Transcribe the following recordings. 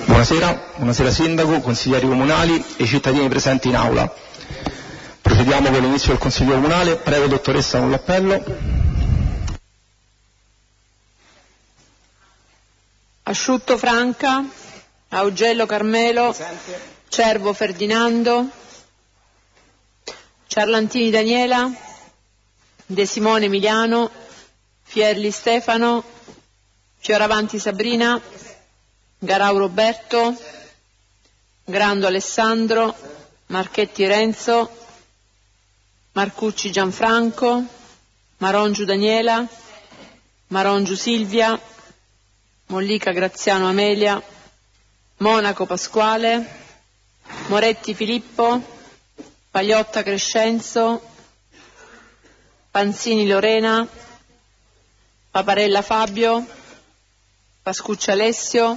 Buonasera Sindaco, consiglieri comunali e cittadini presenti in aula. Procediamo con l'inizio del Consiglio Comunale. Prego dottoressa con l'appello. Asciutto Franca, Augello Carmelo, Cervo Ferdinando, Ciarlantini Daniela, De Simone Emiliano, Fierli Stefano, Fioravanti Sabrina, Garau Roberto, Grando Alessandro, Marchetti Renzo, Marcucci Gianfranco, Marongiu Daniela, Marongiu Silvia, Mollica Graziano Amelia, Monaco Pasquale, Moretti Filippo, Pagliotta Crescenzo, Panzini Lorena, Paparella Fabio, Pascucci Alessio,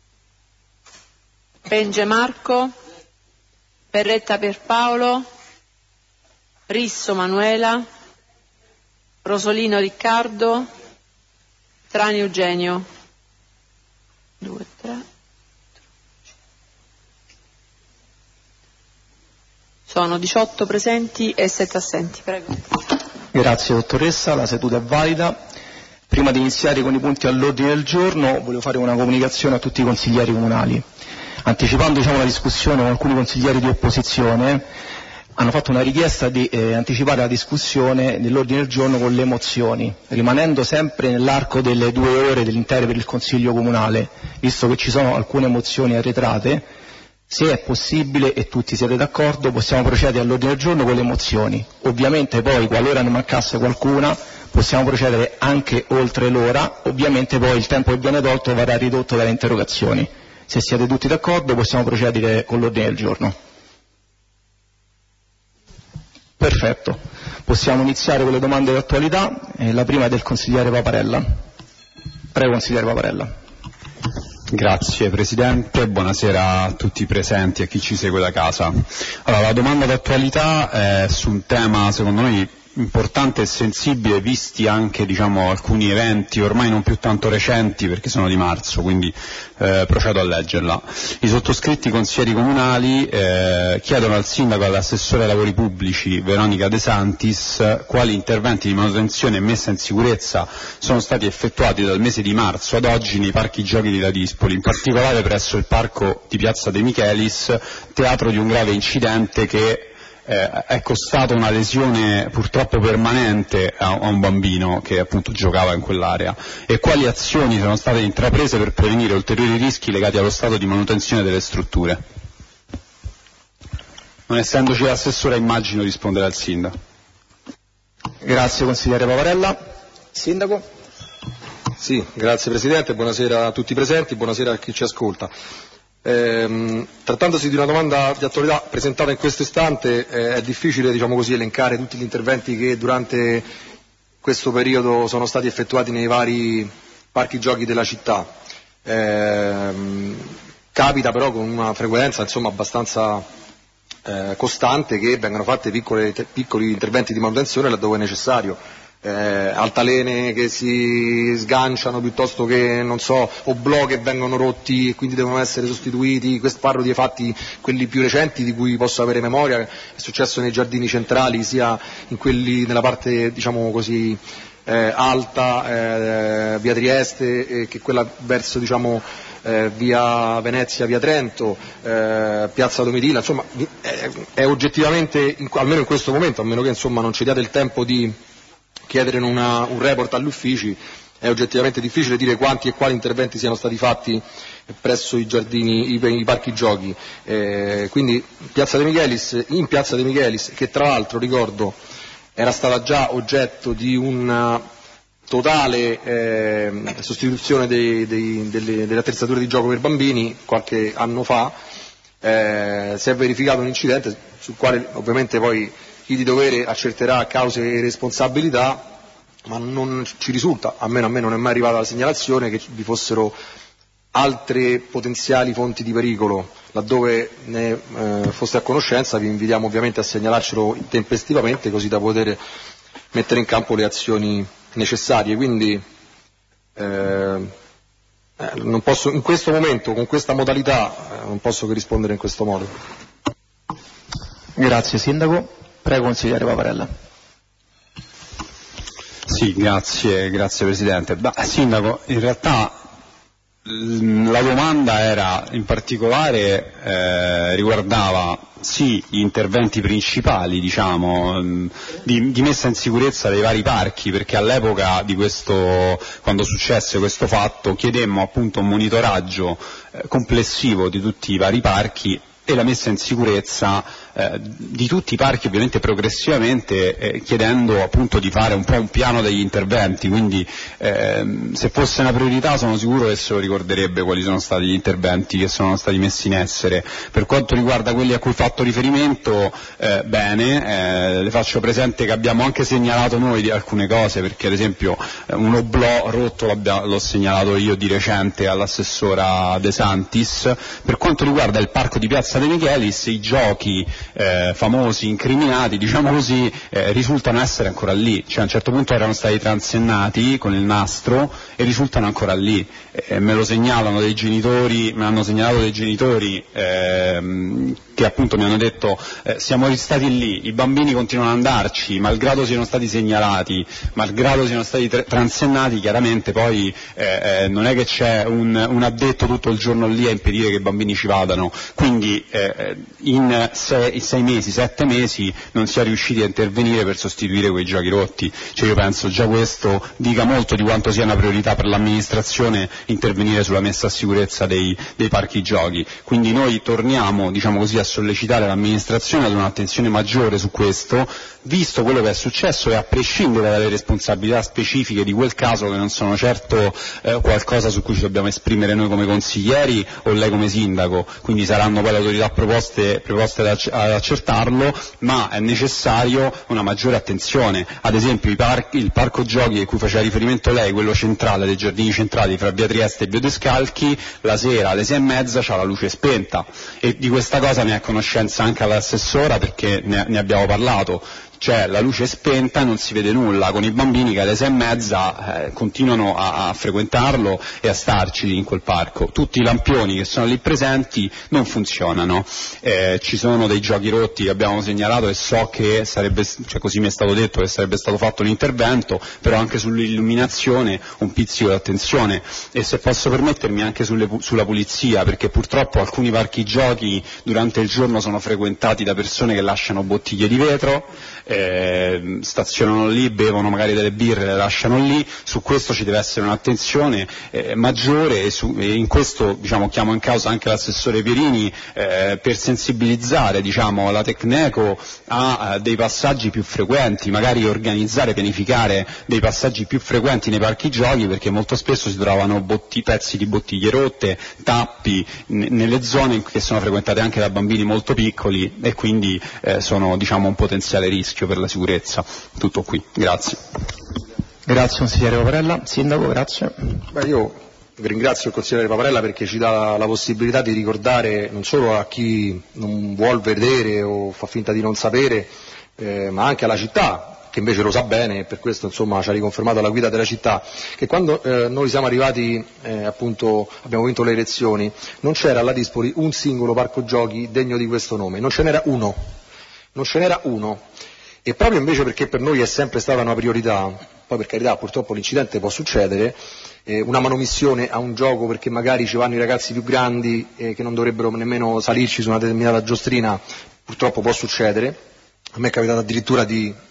Penge Marco, Perretta Pierpaolo, Risso Manuela, Rosolino Riccardo, Trani Eugenio. 2, 3. Sono 18 presenti e 7 assenti. Prego. Grazie dottoressa, la seduta è valida. Prima di iniziare con i punti all'ordine del giorno volevo fare una comunicazione a tutti i consiglieri comunali. Anticipando la discussione con alcuni consiglieri di opposizione, hanno fatto una richiesta di anticipare la discussione dell'ordine del giorno con le mozioni, rimanendo sempre nell'arco delle 2 ore dell'intero per il Consiglio Comunale, visto che ci sono alcune mozioni arretrate. Se è possibile e tutti siete d'accordo, possiamo procedere all'ordine del giorno con le mozioni. Ovviamente poi, qualora ne mancasse qualcuna, possiamo procedere anche oltre l'ora. Ovviamente poi il tempo che viene tolto verrà ridotto dalle interrogazioni. Se siete tutti d'accordo possiamo procedere con l'ordine del giorno. Perfetto. Possiamo iniziare con le domande di attualità. La prima è del consigliere Paparella. Prego consigliere Paparella. Grazie Presidente, buonasera a tutti i presenti e a chi ci segue da casa. Allora, la domanda d'attualità è su un tema secondo noi importante e sensibile, visti anche alcuni eventi ormai non più tanto recenti perché sono di marzo, quindi procedo a leggerla. I sottoscritti consiglieri comunali chiedono al sindaco e all'assessore ai lavori pubblici Veronica De Santis quali interventi di manutenzione e messa in sicurezza sono stati effettuati dal mese di marzo ad oggi nei parchi giochi di Ladispoli, in particolare presso il parco di Piazza De Michelis, teatro di un grave incidente che è costato una lesione purtroppo permanente a un bambino che appunto giocava in quell'area, e quali azioni sono state intraprese per prevenire ulteriori rischi legati allo stato di manutenzione delle strutture. Non essendoci l'assessore, immagino risponderà il sindaco. Grazie consigliere Paparella. Sindaco. Sì, grazie Presidente, buonasera a tutti i presenti, buonasera a chi ci ascolta. Trattandosi di una domanda di attualità presentata in questo istante, è difficile elencare tutti gli interventi che durante questo periodo sono stati effettuati nei vari parchi giochi della città. Capita però con una frequenza abbastanza costante che vengano fatti piccoli interventi di manutenzione laddove è necessario. Altalene che si sganciano piuttosto che oblò che vengono rotti e quindi devono essere sostituiti. Parlo di fatti quelli più recenti di cui posso avere memoria, è successo nei giardini centrali, sia in quelli nella parte alta, via Trieste, che quella verso via Venezia, via Trento, piazza Domitilla. È oggettivamente, almeno in questo momento, a meno che non ci diate il tempo di chiedere un report agli uffici, è oggettivamente difficile dire quanti e quali interventi siano stati fatti presso i giardini, i parchi giochi. Quindi in Piazza De Michelis, che tra l'altro ricordo era stata già oggetto di una totale sostituzione delle attrezzature di gioco per bambini qualche anno fa, si è verificato un incidente sul quale ovviamente poi chi di dovere accerterà cause e responsabilità, ma non ci risulta, almeno a me non è mai arrivata la segnalazione che vi fossero altre potenziali fonti di pericolo. Laddove ne foste a conoscenza vi invitiamo ovviamente a segnalarcelo tempestivamente, così da poter mettere in campo le azioni necessarie. Quindi non posso, in questo momento, con questa modalità, non posso che rispondere in questo modo. Grazie Sindaco. Prego consigliere Paparella. Sì, grazie Presidente. Sindaco, in realtà la domanda era in particolare riguardava sì gli interventi principali, diciamo, di messa in sicurezza dei vari parchi, perché all'epoca di quando successe questo fatto chiedemmo appunto un monitoraggio complessivo di tutti i vari parchi e la messa in sicurezza di tutti i parchi, ovviamente progressivamente, chiedendo appunto di fare un po' un piano degli interventi, quindi se fosse una priorità sono sicuro che se lo ricorderebbe quali sono stati gli interventi che sono stati messi in essere. Per quanto riguarda quelli a cui ho fatto riferimento, le faccio presente che abbiamo anche segnalato noi di alcune cose, perché ad esempio un oblò rotto l'ho segnalato io di recente all'assessora De Santis. Per quanto riguarda il parco di Piazza De Michelis, i giochi famosi, incriminati, diciamo così, risultano essere ancora lì, cioè a un certo punto erano stati transennati con il nastro e risultano ancora lì. Me lo segnalano dei genitori, me l'hanno segnalato dei genitori che appunto mi hanno detto siamo stati lì, i bambini continuano ad andarci, malgrado siano stati segnalati, malgrado siano stati transennati, chiaramente poi non è che c'è un addetto tutto il giorno lì a impedire che i bambini ci vadano, quindi in 6 mesi, 7 mesi non si è riusciti a intervenire per sostituire quei giochi rotti. Cioè io penso già questo dica molto di quanto sia una priorità per l'amministrazione intervenire sulla messa a sicurezza dei parchi giochi. Quindi noi torniamo, diciamo così, a sollecitare l'amministrazione ad un'attenzione maggiore su questo, visto quello che è successo e a prescindere dalle responsabilità specifiche di quel caso, che non sono certo qualcosa su cui ci dobbiamo esprimere noi come consiglieri o lei come sindaco, quindi saranno poi le autorità preposte ad accertarlo, ma è necessario una maggiore attenzione. Ad esempio il parco giochi a cui faceva riferimento lei, quello centrale, dei giardini centrali fra via Trieste e via Descalchi, la sera alle 6:30 c'ha la luce spenta, e di questa cosa ne è a conoscenza anche all'assessora, perché ne abbiamo parlato. Cioè la luce è spenta e non si vede nulla, con i bambini che alle 6:30 continuano a frequentarlo e a starci in quel parco. Tutti i lampioni che sono lì presenti non funzionano, ci sono dei giochi rotti che abbiamo segnalato e so che così mi è stato detto che sarebbe stato fatto un intervento, però anche sull'illuminazione un pizzico di attenzione, e se posso permettermi anche sulla pulizia, perché purtroppo alcuni parchi giochi durante il giorno sono frequentati da persone che lasciano bottiglie di vetro, stazionano lì, bevono magari delle birre, le lasciano lì. Su questo ci deve essere un'attenzione maggiore, e in questo, diciamo, chiamo in causa anche l'assessore Pierini per sensibilizzare, diciamo, la Tecneco a dei passaggi più frequenti, magari organizzare, pianificare dei passaggi più frequenti nei parchi giochi, perché molto spesso si trovano pezzi di bottiglie rotte, tappi nelle zone che sono frequentate anche da bambini molto piccoli, e quindi sono, diciamo, un potenziale rischio per la sicurezza. Tutto qui, grazie. Grazie consigliere Paparella. Sindaco, grazie. Io ringrazio il consigliere Paparella perché ci dà la possibilità di ricordare non solo a chi non vuol vedere o fa finta di non sapere, ma anche alla città, che invece lo sa bene, e per questo insomma ci ha riconfermato la guida della città, che quando noi siamo arrivati, appunto abbiamo vinto le elezioni, non c'era alla Dispoli un singolo parco giochi degno di questo nome, non ce n'era uno, e proprio invece perché per noi è sempre stata una priorità, poi per carità purtroppo l'incidente può succedere, una manomissione a un gioco perché magari ci vanno i ragazzi più grandi che non dovrebbero nemmeno salirci su una determinata giostrina, purtroppo può succedere. A me è capitato addirittura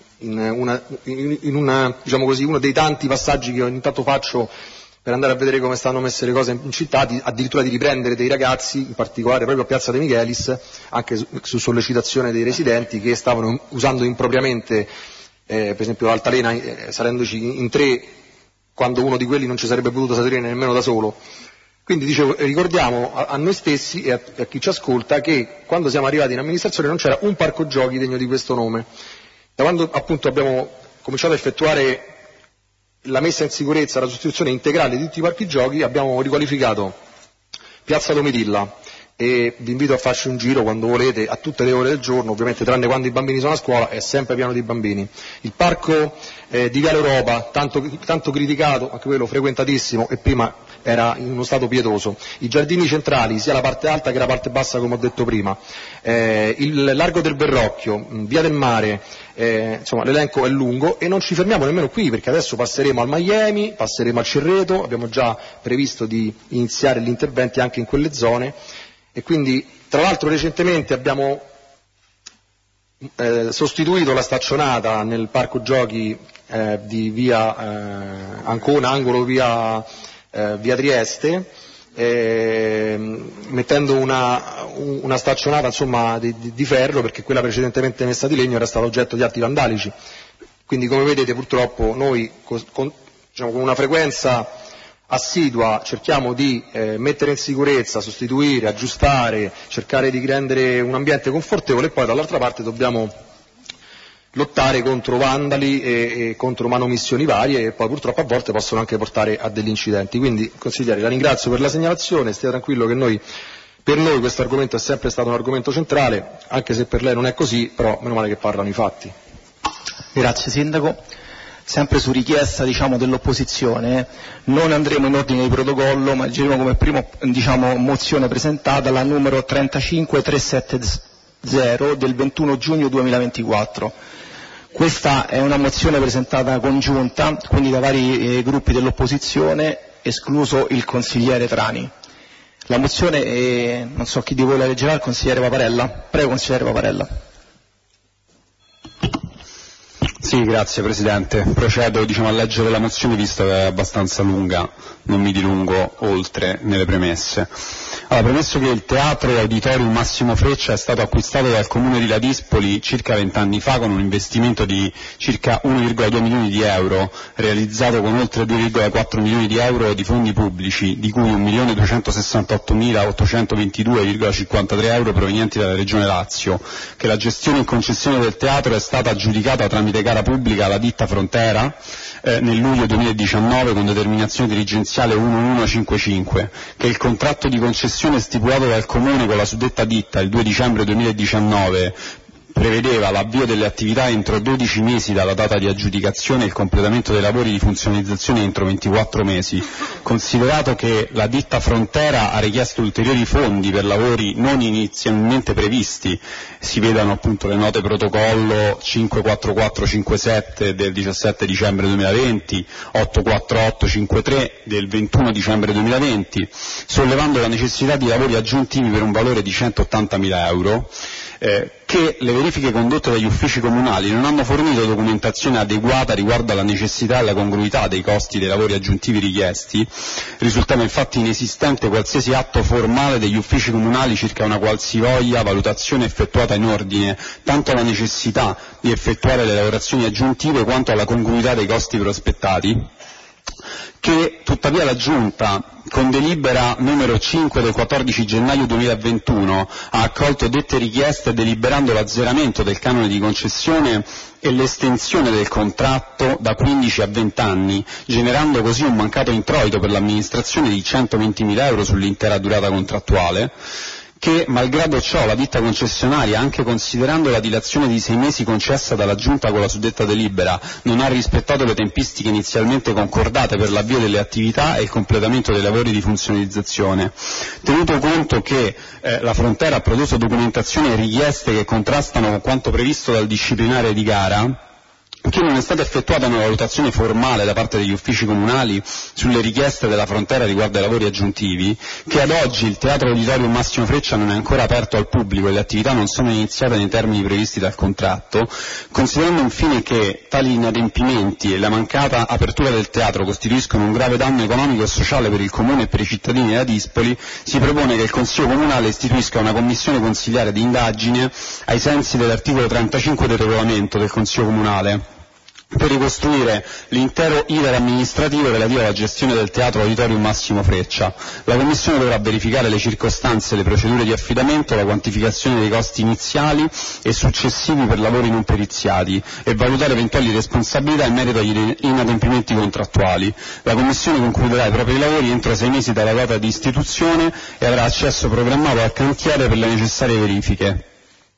diciamo così, uno dei tanti passaggi che ogni tanto faccio per andare a vedere come stanno messe le cose in città, addirittura di riprendere dei ragazzi, in particolare proprio a Piazza De Michelis, anche su sollecitazione dei residenti, che stavano usando impropriamente, per esempio l'altalena, salendoci in 3, quando uno di quelli non ci sarebbe potuto salire nemmeno da solo. Quindi dicevo, ricordiamo a noi stessi e a chi ci ascolta che quando siamo arrivati in amministrazione non c'era un parco giochi degno di questo nome. Da quando appunto abbiamo cominciato a effettuare la messa in sicurezza, la sostituzione integrale di tutti i parchi giochi, abbiamo riqualificato Piazza Domitilla, e vi invito a farci un giro quando volete, a tutte le ore del giorno, ovviamente tranne quando i bambini sono a scuola, è sempre pieno di bambini. Il parco di Viale Europa, tanto criticato, anche quello frequentatissimo, e prima era in uno stato pietoso. I giardini centrali, sia la parte alta che la parte bassa, come ho detto prima, il largo del Verrocchio, via del Mare, insomma l'elenco è lungo e non ci fermiamo nemmeno qui, perché adesso passeremo al Miami, passeremo al Cerreto, abbiamo già previsto di iniziare gli interventi anche in quelle zone e quindi tra l'altro recentemente abbiamo sostituito la staccionata nel parco giochi di via Ancona, angolo via Trieste, mettendo una staccionata insomma di ferro, perché quella precedentemente messa di legno era stata oggetto di atti vandalici. Quindi come vedete purtroppo noi con una frequenza assidua cerchiamo di mettere in sicurezza, sostituire, aggiustare, cercare di rendere un ambiente confortevole, e poi dall'altra parte dobbiamo lottare contro vandali e contro manomissioni varie, e poi purtroppo a volte possono anche portare a degli incidenti. Quindi consigliere, la ringrazio per la segnalazione, stia tranquillo che per noi questo argomento è sempre stato un argomento centrale, anche se per lei non è così, però meno male che parlano i fatti. Grazie Sindaco. Sempre su richiesta dell'opposizione, non andremo in ordine di protocollo, ma leggeremo come prima mozione presentata la numero 35370 del 21 giugno 2024. Questa è una mozione presentata congiunta, quindi da vari gruppi dell'opposizione, escluso il consigliere Trani. La mozione, non so chi di voi la leggerà, il consigliere Paparella. Prego, consigliere Paparella. Sì, grazie Presidente. Procedo a leggere la mozione, visto che è abbastanza lunga, non mi dilungo oltre nelle premesse. Allora, premesso che il Teatro Auditorium Massimo Freccia è stato acquistato dal Comune di Ladispoli circa 20 anni fa con un investimento di circa 1,2 milioni di euro, realizzato con oltre 2,4 milioni di euro di fondi pubblici, di cui 1.268.822,53 euro provenienti dalla Regione Lazio, che la gestione in concessione del teatro è stata aggiudicata tramite gara pubblica alla ditta Frontera nel luglio 2019 con determinazione dirigenziale 1155, che il contratto di concessione stipulato dal Comune con la suddetta ditta il 2 dicembre 2019 prevedeva l'avvio delle attività entro 12 mesi dalla data di aggiudicazione e il completamento dei lavori di funzionalizzazione entro 24 mesi, considerato che la ditta Frontera ha richiesto ulteriori fondi per lavori non inizialmente previsti, si vedano appunto le note protocollo 54457 del 17 dicembre 2020, 84853 del 21 dicembre 2020, sollevando la necessità di lavori aggiuntivi per un valore di 180.000 euro, che le verifiche condotte dagli uffici comunali non hanno fornito documentazione adeguata riguardo alla necessità e alla congruità dei costi dei lavori aggiuntivi richiesti, risultava infatti inesistente qualsiasi atto formale degli uffici comunali circa una qualsivoglia valutazione effettuata in ordine tanto alla necessità di effettuare le lavorazioni aggiuntive quanto alla congruità dei costi prospettati, che tuttavia la Giunta, con delibera numero 5 del 14 gennaio 2021, ha accolto dette richieste deliberando l'azzeramento del canone di concessione e l'estensione del contratto da 15 a 20 anni, generando così un mancato introito per l'amministrazione di 120.000 euro sull'intera durata contrattuale, che malgrado ciò la ditta concessionaria, anche considerando la dilazione di 6 mesi concessa dalla Giunta con la suddetta delibera, non ha rispettato le tempistiche inizialmente concordate per l'avvio delle attività e il completamento dei lavori di funzionalizzazione. Tenuto conto che la Frontera ha prodotto documentazioni e richieste che contrastano con quanto previsto dal disciplinare di gara, che non è stata effettuata una valutazione formale da parte degli uffici comunali sulle richieste della Frontera riguardo ai lavori aggiuntivi, che ad oggi il Teatro Auditorium Massimo Freccia non è ancora aperto al pubblico e le attività non sono iniziate nei termini previsti dal contratto, considerando infine che tali inadempimenti e la mancata apertura del teatro costituiscono un grave danno economico e sociale per il Comune e per i cittadini di Ladispoli, si propone che il Consiglio Comunale istituisca una commissione consiliare di indagine ai sensi dell'articolo 35 del regolamento del Consiglio Comunale, per ricostruire l'intero iter amministrativo relativo alla gestione del Teatro Auditorium Massimo Freccia. La Commissione dovrà verificare le circostanze, le procedure di affidamento, la quantificazione dei costi iniziali e successivi per lavori non periziati e valutare eventuali responsabilità in merito agli inadempimenti contrattuali. La Commissione concluderà i propri lavori entro 6 mesi dalla data di istituzione e avrà accesso programmato al cantiere per le necessarie verifiche.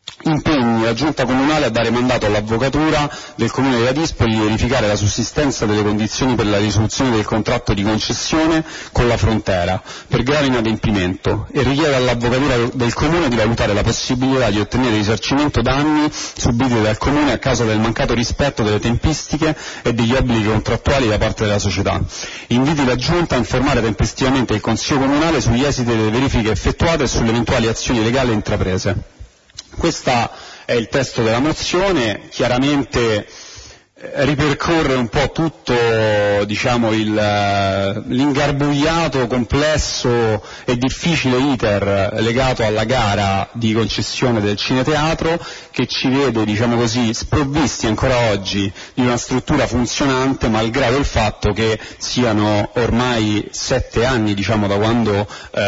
impegni la Giunta Comunale a dare mandato all'Avvocatura del Comune di Ladispoli di verificare la sussistenza delle condizioni per la risoluzione del contratto di concessione con la Frontera per grave inadempimento e richiede all'Avvocatura del Comune di valutare la possibilità di ottenere risarcimento danni subiti dal Comune a causa del mancato rispetto delle tempistiche e degli obblighi contrattuali da parte della società. Inviti la Giunta a informare tempestivamente il Consiglio Comunale sugli esiti delle verifiche effettuate e sulle eventuali azioni legali intraprese. Questo è il testo della mozione, chiaramente ripercorre un po' tutto, diciamo, l'ingarbugliato, complesso e difficile iter legato alla gara di concessione del cineteatro, che ci vede, diciamo così, sprovvisti ancora oggi di una struttura funzionante, malgrado il fatto che siano ormai 7 anni, diciamo, da quando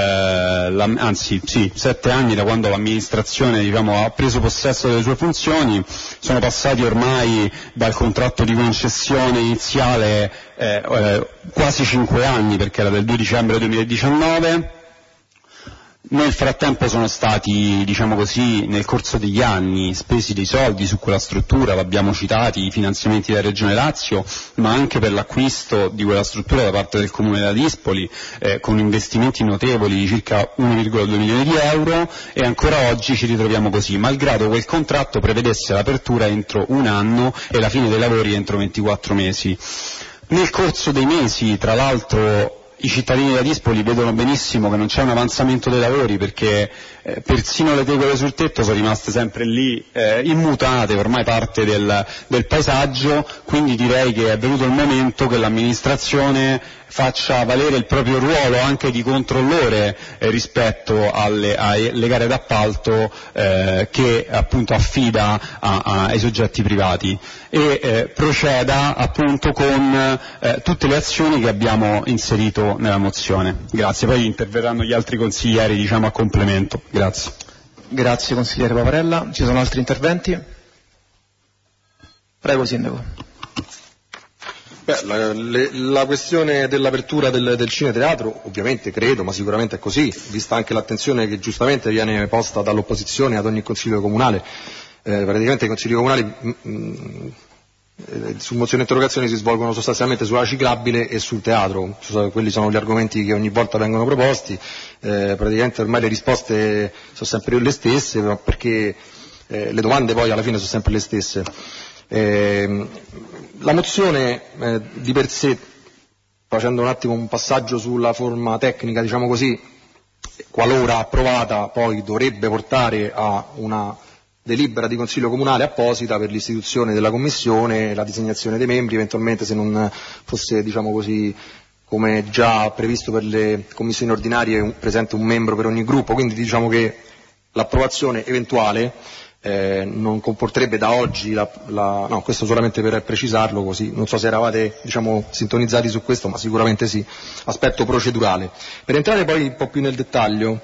7 anni da quando l'amministrazione, diciamo, ha preso possesso delle sue funzioni. Sono passati ormai dal contratto di concessione iniziale quasi 5 anni, perché era del 2 dicembre 2019. Nel frattempo sono stati, diciamo così, nel corso degli anni spesi dei soldi su quella struttura, l'abbiamo citati, i finanziamenti della Regione Lazio, ma anche per l'acquisto di quella struttura da parte del Comune di Ladispoli, con investimenti notevoli di circa 1,2 milioni di euro, e ancora oggi ci ritroviamo così, malgrado quel contratto prevedesse l'apertura entro 1 anno e la fine dei lavori entro 24 mesi. Nel corso dei mesi, tra l'altro, i cittadini di Ladispoli vedono benissimo che non c'è un avanzamento dei lavori, perché persino le tegole sul tetto sono rimaste sempre lì immutate, ormai parte del paesaggio, quindi direi che è venuto il momento che l'amministrazione faccia valere il proprio ruolo anche di controllore rispetto alle gare d'appalto che appunto affida ai soggetti privati, e proceda appunto con tutte le azioni che abbiamo inserito nella mozione. Grazie, poi interverranno gli altri consiglieri, diciamo, a complemento. Grazie. Grazie consigliere Paparella. Ci sono altri interventi? Prego Sindaco. La questione dell'apertura del cineteatro, ovviamente credo, ma sicuramente è così, vista anche l'attenzione che giustamente viene posta dall'opposizione ad ogni consiglio comunale. Praticamente i consigli comunali su mozioni e interrogazioni si svolgono sostanzialmente sulla ciclabile e sul teatro, quelli sono gli argomenti che ogni volta vengono proposti. Praticamente ormai le risposte sono sempre le stesse, perché le domande poi alla fine sono sempre le stesse. La mozione di per sé, facendo un attimo un passaggio sulla forma tecnica, diciamo così, qualora approvata poi dovrebbe portare a una delibera di Consiglio Comunale apposita per l'istituzione della Commissione, la designazione dei membri, eventualmente, se non fosse, diciamo così, come già previsto per le commissioni ordinarie, presente un membro per ogni gruppo. Quindi diciamo che l'approvazione eventuale non comporterebbe da oggi no, questo solamente per precisarlo, così non so se eravate, diciamo, sintonizzati su questo, ma sicuramente sì, aspetto procedurale. Per entrare poi un po' più nel dettaglio,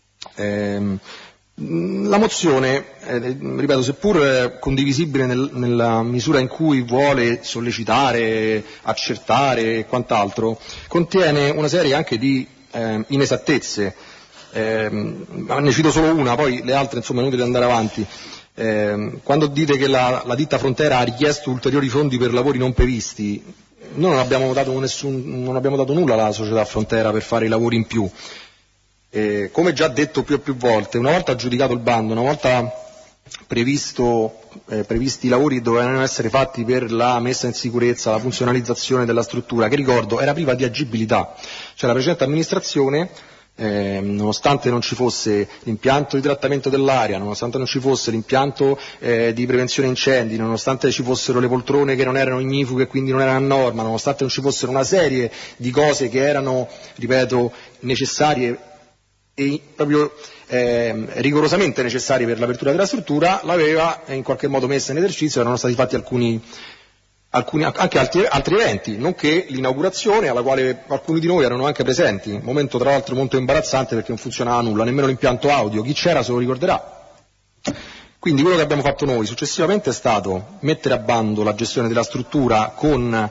la mozione, ripeto, seppur condivisibile nella misura in cui vuole sollecitare, accertare e quant'altro, contiene una serie anche di inesattezze. Ne cito solo una, poi le altre, insomma, è inutile andare avanti. Quando dite che la ditta Frontera ha richiesto ulteriori fondi per lavori non previsti, noi non abbiamo dato nulla alla società Frontera per fare i lavori in più. Come già detto più e più volte, una volta aggiudicato il bando, una volta previsti i lavori che dovevano essere fatti per la messa in sicurezza, la funzionalizzazione della struttura, che ricordo era priva di agibilità, cioè la precedente amministrazione, nonostante non ci fosse l'impianto di trattamento dell'aria, nonostante non ci fosse l'impianto di prevenzione incendi, nonostante ci fossero le poltrone che non erano ignifughe e quindi non erano a norma, nonostante non ci fossero una serie di cose che erano, ripeto, necessarie e proprio rigorosamente necessarie per l'apertura della struttura, l'aveva in qualche modo messa in esercizio. Erano stati fatti anche altri eventi, nonché l'inaugurazione alla quale alcuni di noi erano anche presenti, momento tra l'altro molto imbarazzante perché non funzionava nulla, nemmeno l'impianto audio, chi c'era se lo ricorderà. Quindi quello che abbiamo fatto noi successivamente è stato mettere a bando la gestione della struttura con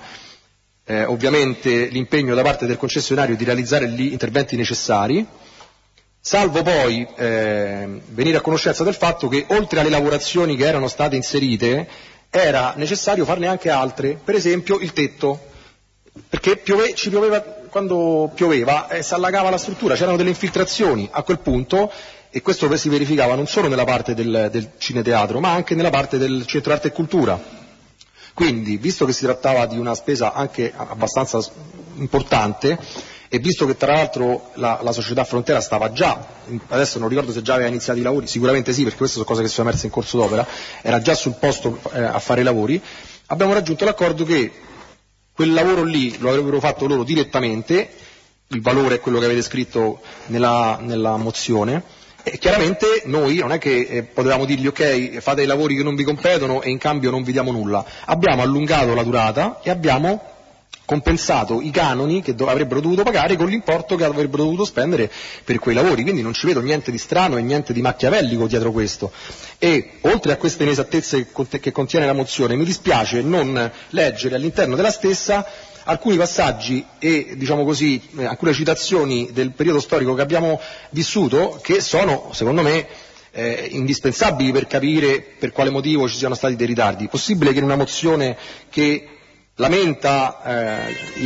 ovviamente l'impegno da parte del concessionario di realizzare gli interventi necessari, salvo poi venire a conoscenza del fatto che oltre alle lavorazioni che erano state inserite era necessario farne anche altre, per esempio il tetto, perché ci pioveva, quando pioveva si allagava la struttura, c'erano delle infiltrazioni a quel punto, e questo si verificava non solo nella parte del cineteatro ma anche nella parte del centro arte e cultura. Quindi, visto che si trattava di una spesa anche abbastanza importante, e visto che tra l'altro la società Frontera stava già, adesso non ricordo se già aveva iniziato i lavori, sicuramente sì, perché queste sono cose che sono emerse in corso d'opera, era già sul posto a fare i lavori, abbiamo raggiunto l'accordo che quel lavoro lì lo avrebbero fatto loro direttamente, il valore è quello che avete scritto nella mozione, e chiaramente noi non è che potevamo dirgli ok, fate i lavori che non vi competono e in cambio non vi diamo nulla. Abbiamo allungato la durata e abbiamo compensato i canoni che avrebbero dovuto pagare con l'importo che avrebbero dovuto spendere per quei lavori, quindi non ci vedo niente di strano e niente di machiavellico dietro questo. E oltre a queste inesattezze che contiene la mozione, mi dispiace non leggere all'interno della stessa alcuni passaggi e, diciamo così, alcune citazioni del periodo storico che abbiamo vissuto, che sono, secondo me, indispensabili per capire per quale motivo ci siano stati dei ritardi. Possibile che in una mozione che lamenta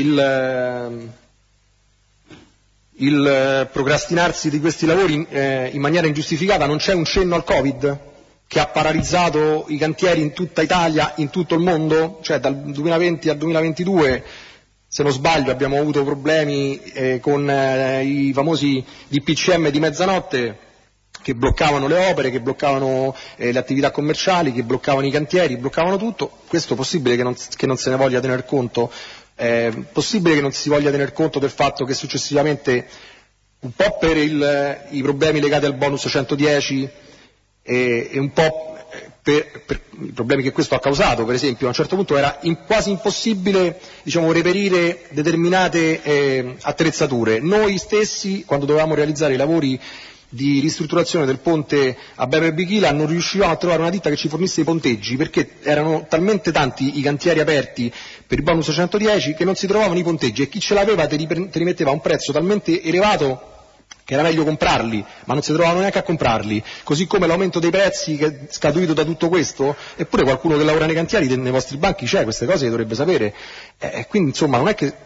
il procrastinarsi di questi lavori in maniera ingiustificata non c'è un cenno al Covid che ha paralizzato i cantieri in tutta Italia, in tutto il mondo? Cioè dal 2020 al 2022, se non sbaglio, abbiamo avuto problemi con i famosi DPCM di mezzanotte che bloccavano le opere, che bloccavano le attività commerciali, che bloccavano i cantieri, bloccavano tutto. Questo è possibile che non se ne voglia tener conto? Possibile che non si voglia tener conto del fatto che successivamente, un po' per i problemi legati al bonus 110 e un po' per i problemi che questo ha causato, per esempio a un certo punto era quasi impossibile, diciamo, reperire determinate attrezzature. Noi stessi, quando dovevamo realizzare i lavori di ristrutturazione del ponte a Beppe Bichila, non riuscivamo a trovare una ditta che ci fornisse i ponteggi, perché erano talmente tanti i cantieri aperti per il bonus 110 che non si trovavano i ponteggi, e chi ce l'aveva te li metteva a un prezzo talmente elevato che era meglio comprarli, ma non si trovavano neanche a comprarli. Così come l'aumento dei prezzi che è scaturito da tutto questo, eppure qualcuno che lavora nei cantieri nei vostri banchi c'è, queste cose le dovrebbe sapere. Quindi insomma non è che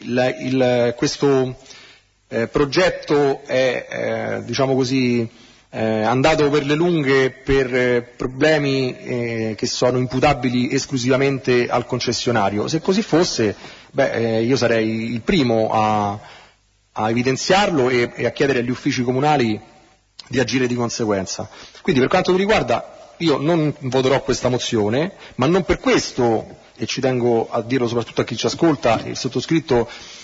questo progetto è diciamo così andato per le lunghe per problemi che sono imputabili esclusivamente al concessionario. Se così fosse, io sarei il primo a evidenziarlo e a chiedere agli uffici comunali di agire di conseguenza. Quindi per quanto mi riguarda io non voterò questa mozione, ma non per questo, e ci tengo a dirlo soprattutto a chi ci ascolta, il sottoscritto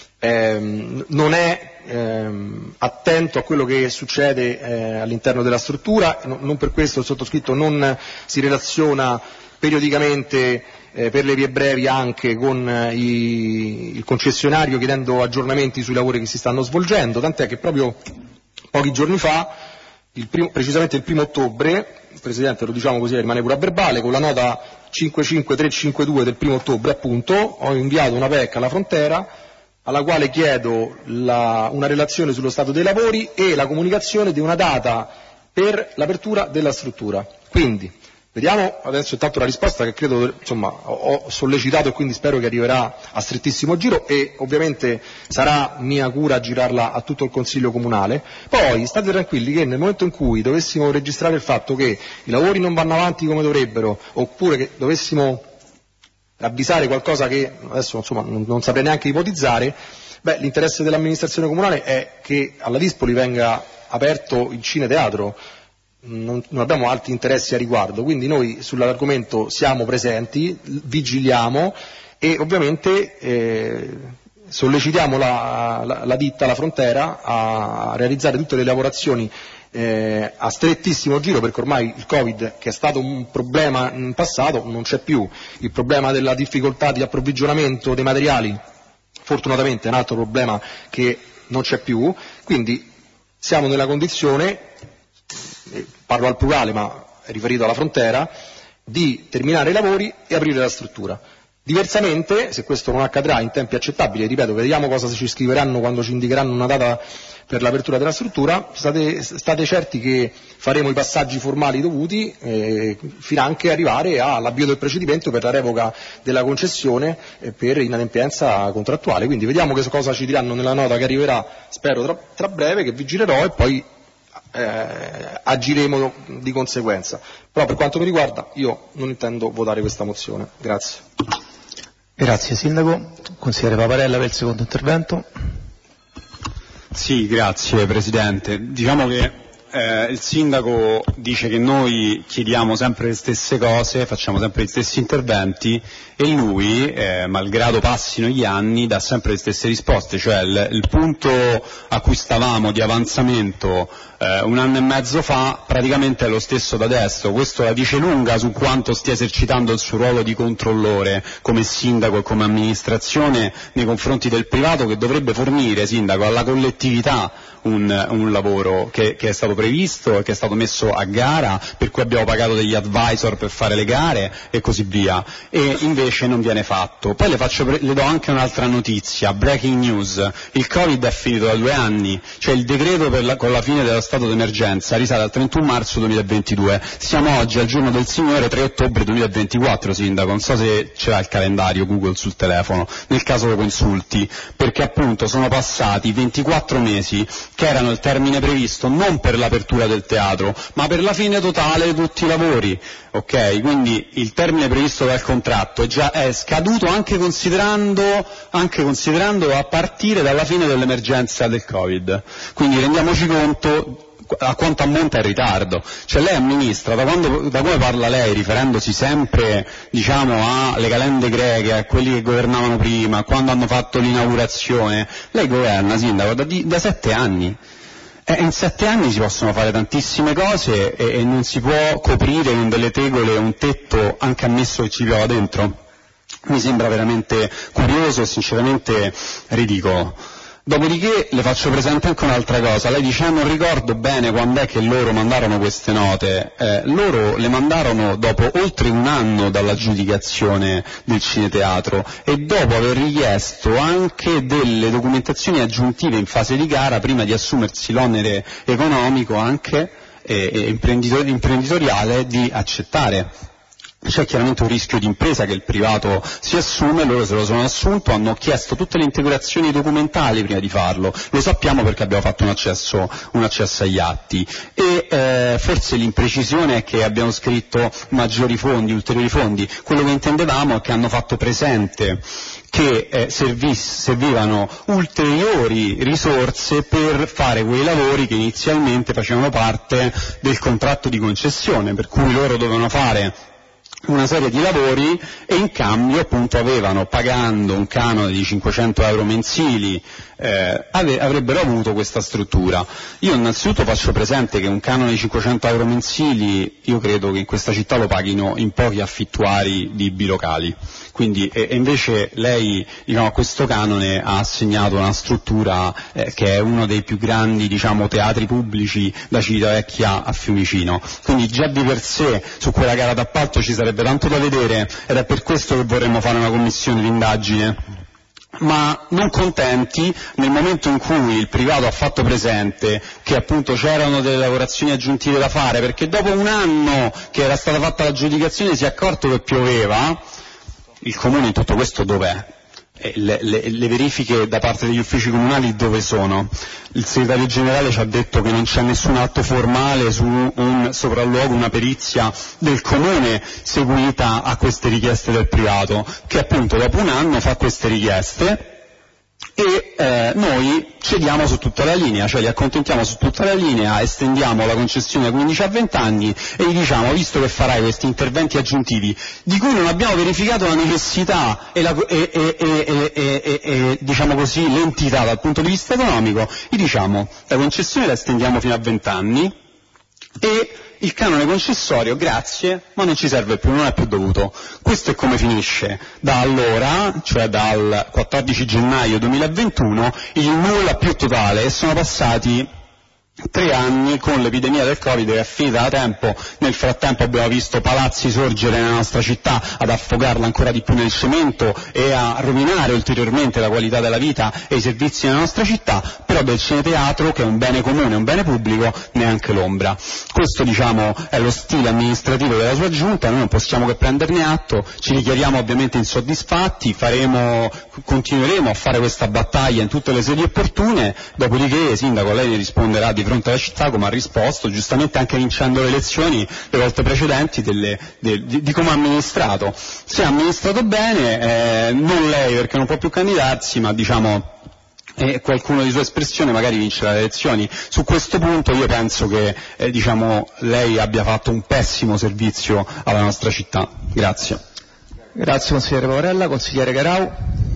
non è attento a quello che succede all'interno della struttura, non per questo il sottoscritto non si relaziona periodicamente per le vie brevi anche con il concessionario chiedendo aggiornamenti sui lavori che si stanno svolgendo, tant'è che proprio pochi giorni fa, precisamente il 1° ottobre, Presidente, lo diciamo così, rimane pure a verbale, con la nota 55352 del 1° ottobre appunto ho inviato una PEC alla Frontera alla quale chiedo una relazione sullo stato dei lavori e la comunicazione di una data per l'apertura della struttura. Quindi vediamo adesso intanto la risposta, che credo, insomma, ho sollecitato e quindi spero che arriverà a strettissimo giro, e ovviamente sarà mia cura girarla a tutto il Consiglio Comunale. Poi state tranquilli che nel momento in cui dovessimo registrare il fatto che i lavori non vanno avanti come dovrebbero, oppure che dovessimo avvisare qualcosa che adesso insomma non saprei neanche ipotizzare, l'interesse dell'amministrazione comunale è che alla Dispoli venga aperto il cineteatro. Non abbiamo altri interessi a riguardo, quindi noi sull'argomento siamo presenti, vigiliamo e ovviamente sollecitiamo la ditta, la Frontera, a realizzare tutte le lavorazioni a strettissimo giro, perché ormai il Covid, che è stato un problema in passato, non c'è più. Il problema della difficoltà di approvvigionamento dei materiali fortunatamente è un altro problema che non c'è più, quindi siamo nella condizione, parlo al plurale ma è riferito alla Frontera, di terminare i lavori e aprire la struttura. Diversamente, se questo non accadrà in tempi accettabili, ripeto, vediamo cosa ci scriveranno quando ci indicheranno una data per l'apertura della struttura. State certi che faremo i passaggi formali dovuti fino anche arrivare all'avvio del procedimento per la revoca della concessione per inadempienza contrattuale. Quindi vediamo che cosa ci diranno nella nota che arriverà, spero tra breve, che vigilerò, e poi agiremo di conseguenza. Però per quanto mi riguarda io non intendo votare questa mozione. Grazie. Grazie Sindaco. Consigliere Paparella per il secondo intervento. Sì, grazie Presidente. Diciamo che il Sindaco dice che noi chiediamo sempre le stesse cose, facciamo sempre gli stessi interventi, e lui, malgrado passino gli anni, dà sempre le stesse risposte, cioè il punto a cui stavamo di avanzamento un anno e mezzo fa praticamente è lo stesso da adesso. Questo la dice lunga su quanto stia esercitando il suo ruolo di controllore come Sindaco e come amministrazione nei confronti del privato, che dovrebbe fornire, Sindaco, alla collettività un lavoro che è stato previsto e che è stato messo a gara, per cui abbiamo pagato degli advisor per fare le gare e così via, e invece non viene fatto. Poi le do anche un'altra notizia, breaking news: il Covid è finito da 2 anni, cioè il decreto con la fine dello stato d'emergenza risale al 31 marzo 2022, siamo oggi al giorno del Signore 3 ottobre 2024, Sindaco, non so se ce l'ha il calendario Google sul telefono, nel caso lo consulti, perché appunto sono passati 24 mesi, che erano il termine previsto non per l'apertura del teatro, ma per la fine totale di tutti i lavori, ok? Quindi il termine previsto dal contratto è scaduto anche considerando a partire dalla fine dell'emergenza del Covid. Quindi rendiamoci conto a quanto ammonta il ritardo. Cioè lei amministra, da come parla lei, riferendosi sempre, diciamo, alle calende greche, a quelli che governavano prima, quando hanno fatto l'inaugurazione, lei governa, Sindaco, da 7 anni. In 7 anni si possono fare tantissime cose e non si può coprire con delle tegole un tetto, anche ammesso che ci piova dentro. Mi sembra veramente curioso e sinceramente ridicolo. Dopodiché le faccio presente anche un'altra cosa. Lei dice: non ricordo bene quando è che loro mandarono queste note. Loro le mandarono dopo oltre 1 anno dall'aggiudicazione del cineteatro e dopo aver richiesto anche delle documentazioni aggiuntive in fase di gara prima di assumersi l'onere economico anche imprenditoriale di accettare. C'è chiaramente un rischio di impresa che il privato si assume, loro se lo sono assunto, hanno chiesto tutte le integrazioni documentali prima di farlo, lo sappiamo perché abbiamo fatto un accesso agli atti, e forse l'imprecisione è che abbiamo scritto maggiori fondi, ulteriori fondi. Quello che intendevamo è che hanno fatto presente che servivano ulteriori risorse per fare quei lavori che inizialmente facevano parte del contratto di concessione, per cui loro dovevano fare una serie di lavori e in cambio appunto avevano, pagando un canone di 500 euro mensili, avrebbero avuto questa struttura. Io innanzitutto faccio presente che un canone di 500 euro mensili io credo che in questa città lo paghino in pochi affittuari di bilocali, quindi e invece lei, diciamo, a questo canone ha assegnato una struttura che è uno dei più grandi, diciamo, teatri pubblici da Civitavecchia a Fiumicino, quindi già di per sé su quella gara d'appalto ci sarebbe tanto da vedere ed è per questo che vorremmo fare una commissione d'indagine. Ma non contenti, nel momento in cui il privato ha fatto presente che appunto c'erano delle lavorazioni aggiuntive da fare, perché dopo 1 anno che era stata fatta l'aggiudicazione si è accorto che pioveva, il comune in tutto questo dov'è? Le verifiche da parte degli uffici comunali dove sono? Il segretario generale ci ha detto che non c'è nessun atto formale su un sopralluogo, una perizia del comune seguita a queste richieste del privato, che appunto dopo 1 anno fa queste richieste e noi cediamo su tutta la linea, cioè li accontentiamo su tutta la linea, estendiamo la concessione da 15 a 20 anni e gli diciamo: visto che farai questi interventi aggiuntivi di cui non abbiamo verificato la necessità e diciamo così l'entità dal punto di vista economico, gli diciamo: la concessione la estendiamo fino a 20 anni e il canone concessorio, grazie, ma non ci serve più, non è più dovuto. Questo è come finisce da allora, cioè dal 14 gennaio 2021, il nulla più totale, e sono passati 3 anni con l'epidemia del Covid che è finita da tempo. Nel frattempo abbiamo visto palazzi sorgere nella nostra città, ad affogarla ancora di più nel cemento e a rovinare ulteriormente la qualità della vita e i servizi nella nostra città, però del cineteatro, che è un bene comune, un bene pubblico, neanche l'ombra. Questo, diciamo, è lo stile amministrativo della sua giunta, noi non possiamo che prenderne atto, ci dichiariamo ovviamente insoddisfatti, continueremo a fare questa battaglia in tutte le sedi opportune, dopodiché, Sindaco, lei ne risponderà di fronte alla città come ha risposto, giustamente anche vincendo le elezioni le volte precedenti di come ha amministrato. Se ha amministrato bene, non lei perché non può più candidarsi, ma diciamo qualcuno di sua espressione magari vincerà le elezioni. Su questo punto io penso che diciamo, lei abbia fatto un pessimo servizio alla nostra città. Grazie. Grazie consigliere Pavarella. Consigliere Garau.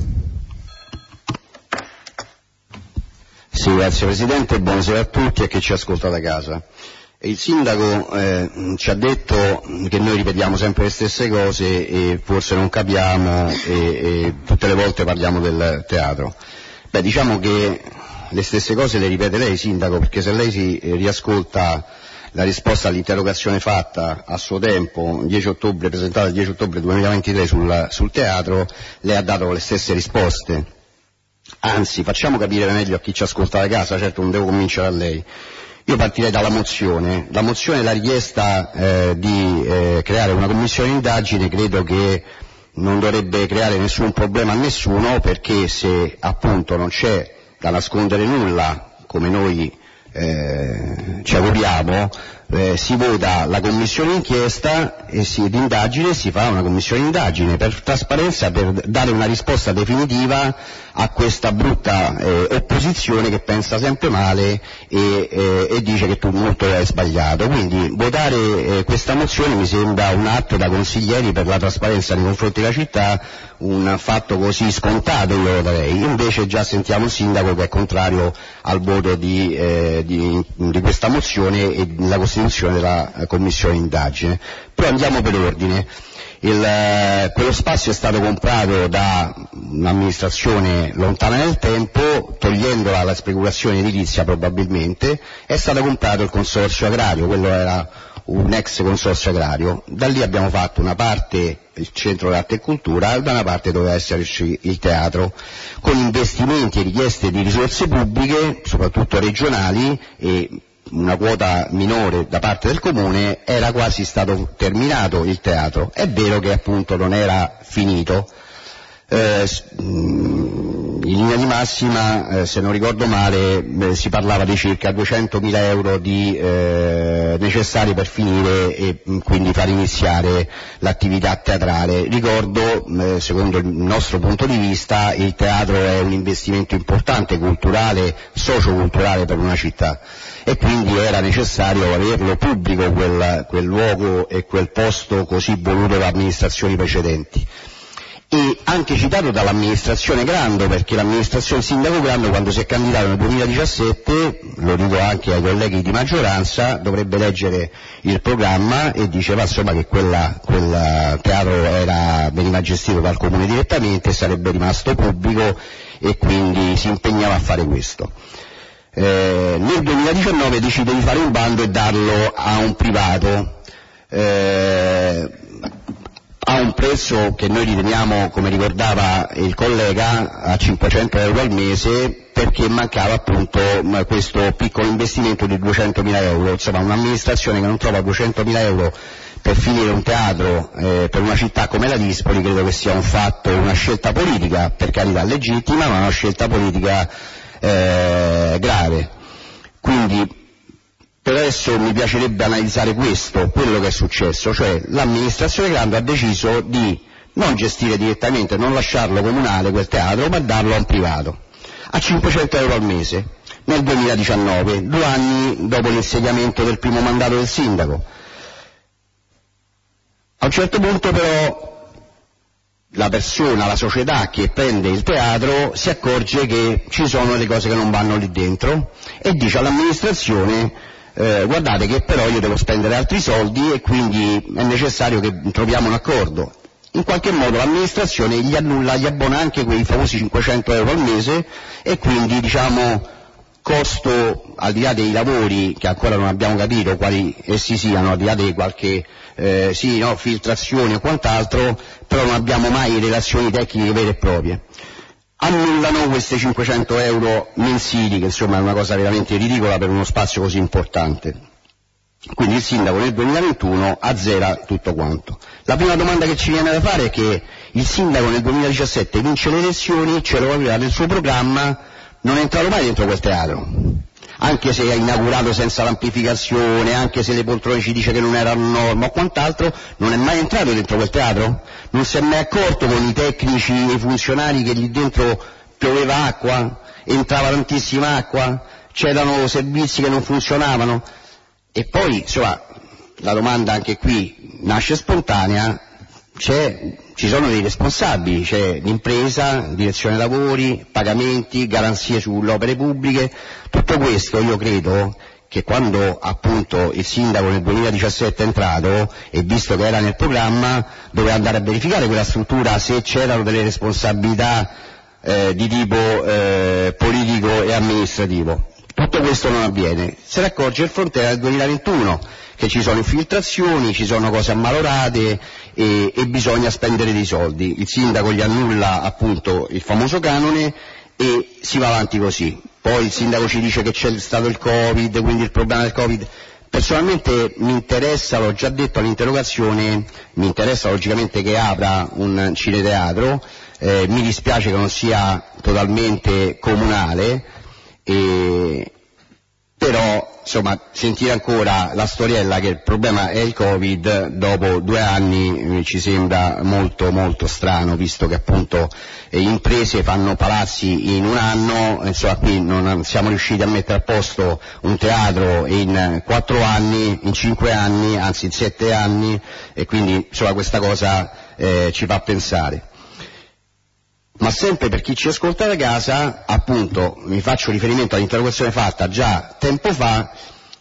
Sì, grazie Presidente, buonasera a tutti e chi ci ascolta da casa. Il Sindaco ci ha detto che noi ripetiamo sempre le stesse cose e forse non capiamo e tutte le volte parliamo del teatro. Beh, diciamo che le stesse cose le ripete lei, Sindaco, perché se lei si riascolta la risposta all'interrogazione fatta a suo tempo, presentata il 10 ottobre 2023 sul teatro, lei ha dato le stesse risposte. Anzi, facciamo capire meglio a chi ci ascolta da casa, certo non devo cominciare a lei. Io partirei dalla mozione. La mozione, la richiesta di creare una commissione d'indagine, credo che non dovrebbe creare nessun problema a nessuno, perché se appunto non c'è da nascondere nulla, come noi ci auguriamo, si vota la commissione d'inchiesta e d'indagine, si fa una commissione d'indagine per trasparenza, per dare una risposta definitiva a questa brutta opposizione che pensa sempre male e dice che tutto molto è sbagliato. Quindi votare questa mozione mi sembra un atto da consiglieri per la trasparenza nei confronti della città, un fatto così scontato io lo darei. Invece già sentiamo il Sindaco che è contrario al voto di questa mozione e la costituzione della commissione d'indagine. Però andiamo per ordine. Quello spazio è stato comprato da un'amministrazione lontana nel tempo, togliendola alla speculazione edilizia probabilmente, è stato comprato il consorzio agrario, quello era un ex consorzio agrario. Da lì abbiamo fatto una parte il centro d'arte e cultura, da una parte doveva esserci il teatro, con investimenti e richieste di risorse pubbliche, soprattutto regionali, e una quota minore da parte del comune. Era quasi stato terminato il teatro. È vero che appunto non era finito. In linea di massima, se non ricordo male, si parlava di circa 200.000 euro necessari per finire e quindi far iniziare l'attività teatrale. Ricordo, secondo il nostro punto di vista, il teatro è un investimento importante, culturale, socioculturale per una città, e quindi era necessario averlo pubblico quel luogo e quel posto così voluto da amministrazioni precedenti. E anche citato dall'amministrazione Grando, perché l'amministrazione Sindaco Grando, quando si è candidato nel 2017, lo dico anche ai colleghi di maggioranza, dovrebbe leggere il programma, e diceva insomma che quel teatro veniva gestito dal comune direttamente, sarebbe rimasto pubblico e quindi si impegnava a fare questo. Nel 2019 decide di fare un bando e darlo a un privato, a un prezzo che noi riteniamo, come ricordava il collega, a 500 euro al mese, perché mancava appunto questo piccolo investimento di 200.000 euro. Insomma, un'amministrazione che non trova 200.000 euro per finire un teatro per una città come la Dispoli, credo che sia un fatto, una scelta politica, per carità legittima, ma una scelta politica grave. Quindi per adesso mi piacerebbe analizzare quello che è successo, cioè l'amministrazione Grando ha deciso di non gestire direttamente, non lasciarlo comunale quel teatro, ma darlo a un privato, a 500 euro al mese, nel 2019, 2 anni dopo l'insediamento del primo mandato del sindaco. A un certo punto però la società che prende il teatro si accorge che ci sono le cose che non vanno lì dentro e dice all'amministrazione: guardate che però io devo spendere altri soldi e quindi è necessario che troviamo un accordo. In qualche modo l'amministrazione gli abbona anche quei famosi 500 euro al mese e quindi, diciamo, costo, al di là dei lavori che ancora non abbiamo capito quali essi siano, al di là di qualche filtrazione o quant'altro, però non abbiamo mai relazioni tecniche vere e proprie. Annullano questi 500 euro mensili, che insomma è una cosa veramente ridicola per uno spazio così importante. Quindi il sindaco nel 2021 azzera tutto quanto. La prima domanda che ci viene da fare è che il sindaco nel 2017 vince le elezioni, ce lo aveva nel suo programma, non è entrato mai dentro quel teatro, anche se è inaugurato senza l'amplificazione, anche se le poltrone ci dice che non erano norma o quant'altro, non è mai entrato dentro quel teatro, non si è mai accorto con i tecnici e i funzionari che lì dentro pioveva acqua, entrava tantissima acqua, c'erano servizi che non funzionavano. E poi, insomma, la domanda anche qui nasce spontanea, ci sono dei responsabili, c'è l'impresa, direzione lavori, pagamenti, garanzie sulle opere pubbliche, tutto questo io credo che quando appunto il sindaco nel 2017 è entrato e visto che era nel programma doveva andare a verificare quella struttura se c'erano delle responsabilità di tipo politico e amministrativo. Tutto questo non avviene, se ne accorge il Frontera nel 2021 che ci sono infiltrazioni, ci sono cose ammalorate e bisogna spendere dei soldi. Il sindaco gli annulla appunto il famoso canone e si va avanti così. Poi il sindaco ci dice che c'è stato il Covid, quindi il problema del Covid. Personalmente mi interessa, l'ho già detto all'interrogazione, mi interessa logicamente che apra un cineteatro, mi dispiace che non sia totalmente comunale, però insomma sentire ancora la storiella che il problema è il Covid dopo 2 anni ci sembra molto molto strano, visto che appunto imprese fanno palazzi in 1 anno, insomma qui non siamo riusciti a mettere a posto un teatro in 4 anni, in 5 anni, anzi in 7 anni, e quindi insomma questa cosa ci fa pensare. Ma sempre per chi ci ascolta da casa, appunto, mi faccio riferimento all'interrogazione fatta già tempo fa,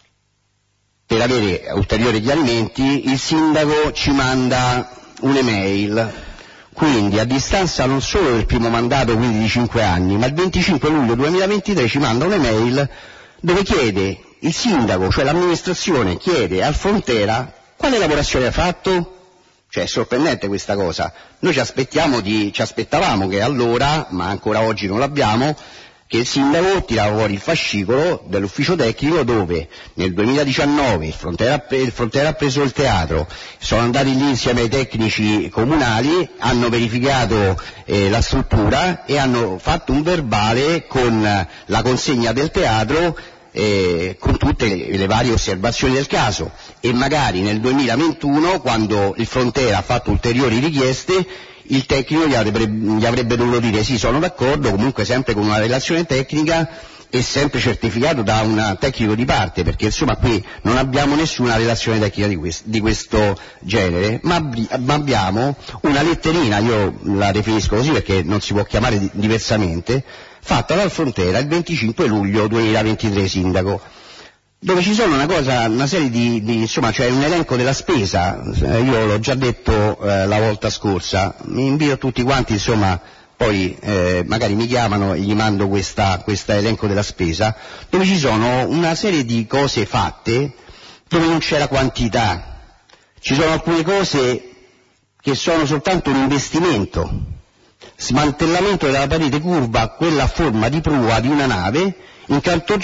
per avere ulteriori chiarimenti, il sindaco ci manda un'email, quindi a distanza non solo del primo mandato, quindi di 5 anni, ma il 25 luglio 2023 ci manda un'email dove chiede, il sindaco, cioè l'amministrazione, chiede al Frontera quale lavorazione ha fatto. Cioè è sorprendente questa cosa, noi ci aspettavamo che allora, ma ancora oggi non l'abbiamo, che il sindaco tirava fuori il fascicolo dell'ufficio tecnico dove nel 2019 il Frontera ha preso il teatro, sono andati lì insieme ai tecnici comunali, hanno verificato la struttura e hanno fatto un verbale con la consegna del teatro con tutte le varie osservazioni del caso, e magari nel 2021 quando il Frontera ha fatto ulteriori richieste il tecnico gli avrebbe dovuto dire sì, sono d'accordo, comunque sempre con una relazione tecnica e sempre certificato da un tecnico di parte, perché insomma qui non abbiamo nessuna relazione tecnica di questo genere, ma abbiamo una letterina, io la definisco così perché non si può chiamare diversamente, fatta dal Frontera il 25 luglio 2023, sindaco, dove ci sono una serie di insomma, cioè un elenco della spesa, io l'ho già detto la volta scorsa, mi invito a tutti quanti, insomma, poi magari mi chiamano e gli mando questa elenco della spesa, dove ci sono una serie di cose fatte dove non c'è la quantità, ci sono alcune cose che sono soltanto un investimento, smantellamento della parete curva, quella a forma di prua di una nave, in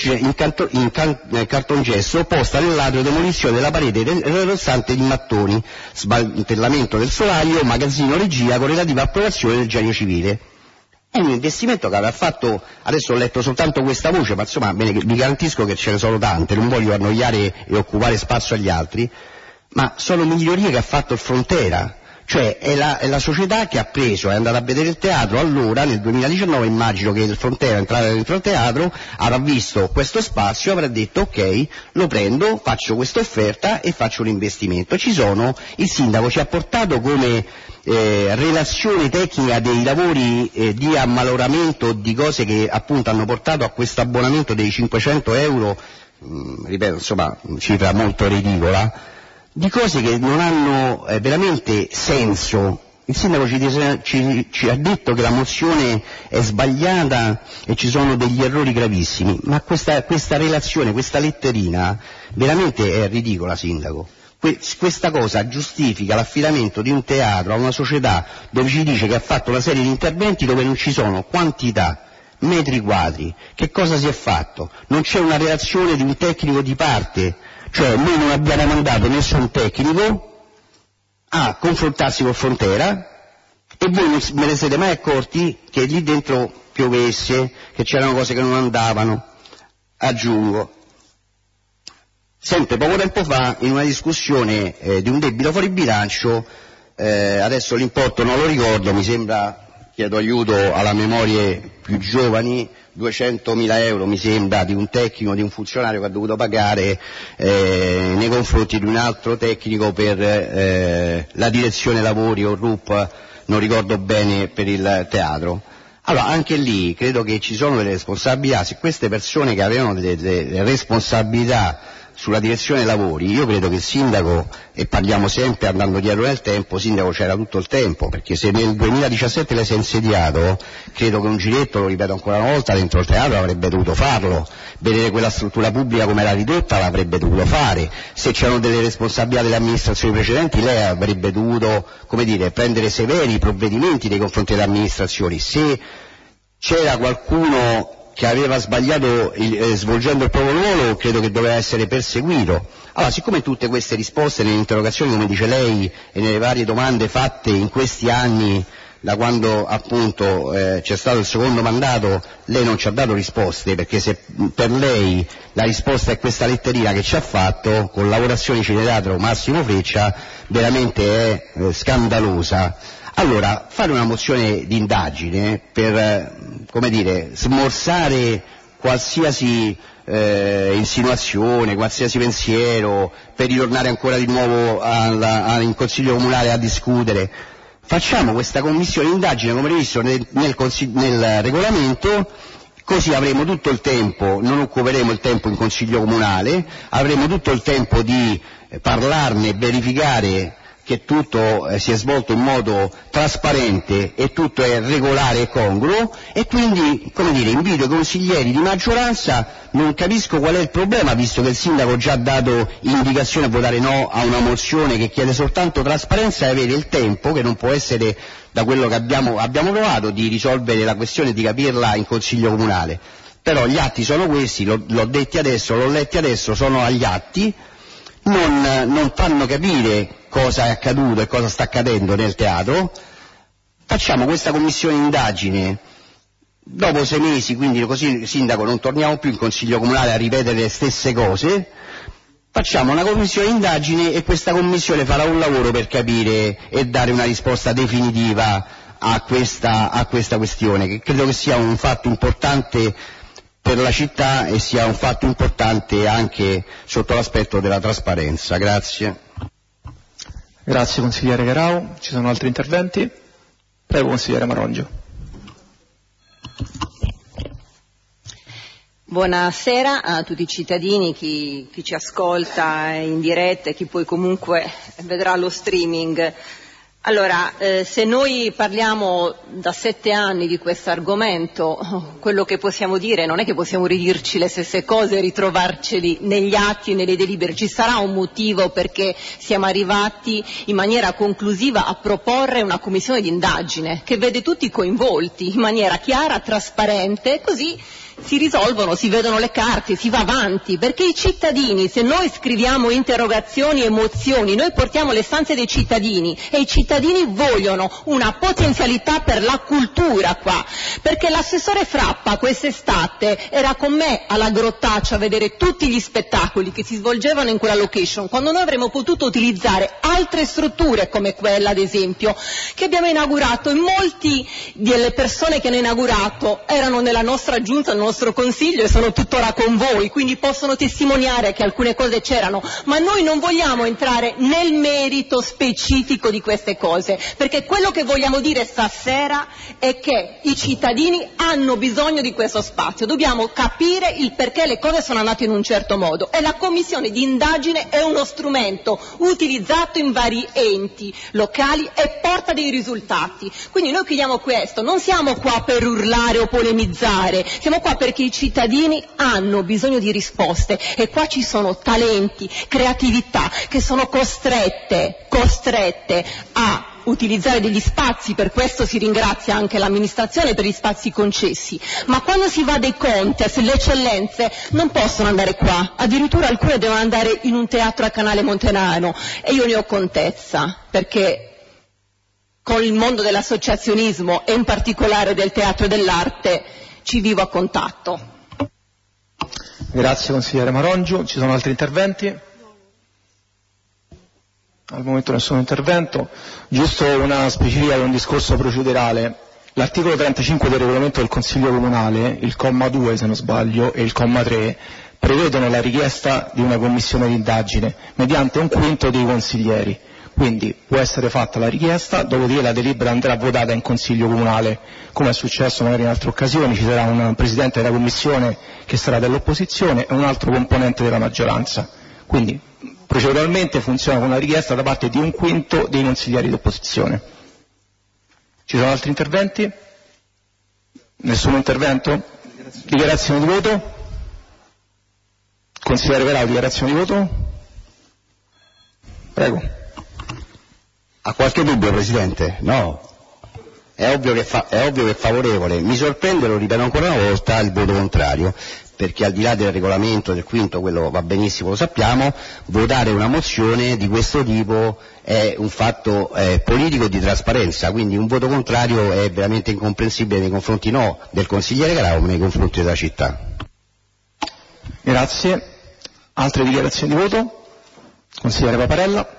cartongesso posta nell'atrio, demolizione della parete restante di mattoni, smantellamento del solaio, magazzino regia con relativa approvazione del genio civile. È un investimento che aveva fatto, adesso ho letto soltanto questa voce, ma insomma vi garantisco che ce ne sono tante, non voglio annoiare e occupare spazio agli altri, ma sono migliorie che ha fatto il Frontera. Cioè è la società che ha preso, è andata a vedere il teatro, allora nel 2019 immagino che il Frontera entrata dentro il teatro, avrà visto questo spazio, avrà detto ok, lo prendo, faccio questa offerta e faccio un investimento. Il sindaco ci ha portato come relazione tecnica dei lavori di ammaloramento, di cose che appunto hanno portato a questo abbonamento dei 500 euro, ripeto insomma cifra molto ridicola, di cose che non hanno veramente senso, Il sindaco ci ha detto che la mozione è sbagliata e ci sono degli errori gravissimi, ma questa relazione, questa letterina, veramente è ridicola, sindaco. Questa cosa giustifica l'affidamento di un teatro a una società dove ci dice che ha fatto una serie di interventi dove non ci sono quantità, metri quadri. Che cosa si è fatto? Non c'è una relazione di un tecnico di parte, cioè noi non abbiamo mandato nessun tecnico a confrontarsi con Frontera e voi non ve ne siete mai accorti che lì dentro piovesse, che c'erano cose che non andavano. Aggiungo, sempre poco tempo fa, in una discussione di un debito fuori bilancio, adesso l'importo non lo ricordo, mi sembra, chiedo aiuto alla memorie più giovani, 200.000 euro mi sembra di un tecnico, di un funzionario che ha dovuto pagare nei confronti di un altro tecnico per la direzione lavori o RUP, non ricordo bene, per il teatro. Allora anche lì credo che ci sono delle responsabilità, se queste persone che avevano delle responsabilità sulla direzione lavori, io credo che il sindaco, e parliamo sempre andando dietro nel tempo, sindaco c'era tutto il tempo, perché se nel 2017 lei si è insediato, credo che un giretto, lo ripeto ancora una volta, dentro il teatro avrebbe dovuto farlo, vedere quella struttura pubblica come era ridotta l'avrebbe dovuto fare, se c'erano delle responsabilità delle amministrazioni precedenti lei avrebbe dovuto, come dire, prendere severi provvedimenti nei confronti delle amministrazioni, se c'era qualcuno che aveva sbagliato svolgendo il proprio ruolo, credo che doveva essere perseguito. Allora, siccome tutte queste risposte nelle interrogazioni, come dice lei, e nelle varie domande fatte in questi anni, da quando appunto c'è stato il secondo mandato, lei non ci ha dato risposte, perché se per lei la risposta è questa letterina che ci ha fatto, con lavorazioni Cineteatro Massimo Freccia, veramente è scandalosa. Allora, fare una mozione di indagine per, come dire, smorzare qualsiasi insinuazione, qualsiasi pensiero, per ritornare ancora di nuovo in Consiglio Comunale a discutere, facciamo questa commissione di indagine come previsto nel regolamento, così avremo tutto il tempo, non occuperemo il tempo in Consiglio Comunale, avremo tutto il tempo di parlarne, verificare che tutto si è svolto in modo trasparente e tutto è regolare e congruo, e quindi, come dire, invito i consiglieri di maggioranza, non capisco qual è il problema, visto che il sindaco già ha dato indicazione a votare no a una mozione che chiede soltanto trasparenza e avere il tempo, che non può essere, da quello che abbiamo provato, di risolvere la questione, di capirla in Consiglio Comunale. Però gli atti sono questi, l'ho letti adesso, sono agli atti, non fanno capire cosa è accaduto e cosa sta accadendo nel teatro. Facciamo questa commissione d'indagine dopo 6 mesi, quindi così, sindaco, non torniamo più in Consiglio Comunale a ripetere le stesse cose. Facciamo una commissione d'indagine e questa commissione farà un lavoro per capire e dare una risposta definitiva a questa questione, che credo che sia un fatto importante per la città e sia un fatto importante anche sotto l'aspetto della trasparenza. Grazie. Grazie consigliere Garau. Ci sono altri interventi? Prego consigliere Marongio. Buonasera a tutti i cittadini, chi ci ascolta in diretta e chi poi comunque vedrà lo streaming. Allora, se noi parliamo da 7 anni di questo argomento, quello che possiamo dire non è che possiamo ridirci le stesse cose e ritrovarceli negli atti e nelle delibere. Ci sarà un motivo perché siamo arrivati in maniera conclusiva a proporre una commissione di indagine che vede tutti coinvolti in maniera chiara, trasparente, così si risolvono, si vedono le carte, si va avanti, perché i cittadini, se noi scriviamo interrogazioni e mozioni, noi portiamo le istanze dei cittadini e i cittadini vogliono una potenzialità per la cultura qua, perché l'assessore Frappa quest'estate era con me alla Grottaccia a vedere tutti gli spettacoli che si svolgevano in quella location, quando noi avremmo potuto utilizzare altre strutture come quella, ad esempio, che abbiamo inaugurato, e molti delle persone che hanno inaugurato erano nella nostra giunta, nel nostro consiglio, e sono tuttora con voi, quindi possono testimoniare che alcune cose c'erano, ma noi non vogliamo entrare nel merito specifico di queste cose. cose, perché quello che vogliamo dire stasera è che i cittadini hanno bisogno di questo spazio, dobbiamo capire il perché le cose sono andate in un certo modo e la commissione di indagine è uno strumento utilizzato in vari enti locali e porta dei risultati. Quindi noi chiediamo questo, non siamo qua per urlare o polemizzare, siamo qua perché i cittadini hanno bisogno di risposte e qua ci sono talenti, creatività che sono costrette a utilizzare degli spazi, per questo si ringrazia anche l'amministrazione per gli spazi concessi, ma quando si va a dei contest le eccellenze non possono andare qua, addirittura alcune devono andare in un teatro a Canale Montenano e io ne ho contezza perché con il mondo dell'associazionismo e in particolare del teatro e dell'arte ci vivo a contatto. Grazie consigliere Marongio, ci sono altri interventi? Al momento nessun intervento, giusto una specifica di un discorso procedurale. L'articolo 35 del regolamento del Consiglio Comunale, il comma 2 se non sbaglio e il comma 3, prevedono la richiesta di una commissione di indagine mediante un quinto dei consiglieri. Quindi può essere fatta la richiesta, dopodiché la delibera andrà votata in Consiglio Comunale, come è successo magari in altre occasioni, ci sarà un Presidente della Commissione che sarà dell'opposizione e un altro componente della maggioranza. Quindi proceduralmente funziona con una richiesta da parte di un quinto dei consiglieri d'opposizione. Ci sono altri interventi? Nessun intervento? Dichiarazione di voto? Consigliere Perau, dichiarazione di voto? Prego. Ha qualche dubbio, Presidente? No. È ovvio che è favorevole. Mi sorprende, lo ripeto ancora una volta, il voto contrario, perché al di là del regolamento, del quinto, quello va benissimo, lo sappiamo, votare una mozione di questo tipo è un fatto politico di trasparenza, quindi un voto contrario è veramente incomprensibile nei confronti no del consigliere Carao, ma nei confronti della città. Grazie. Altre dichiarazioni di voto? Consigliere Paparella.